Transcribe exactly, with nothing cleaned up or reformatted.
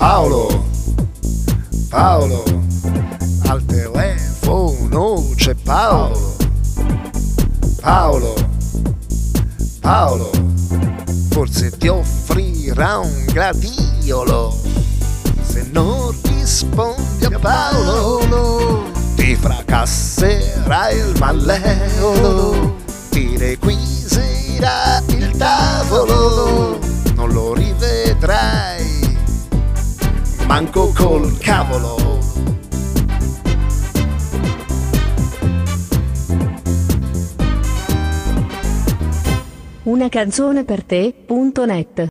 Paolo, Paolo, al telefono c'è Paolo, Paolo, Paolo, forse ti offrirà un gradiolo. Se non rispondi a Paolo, ti fracasserà il malleolo, ti requisirà il tavolo, non lo rivedrai manco col cavolo. Una canzone per te punto net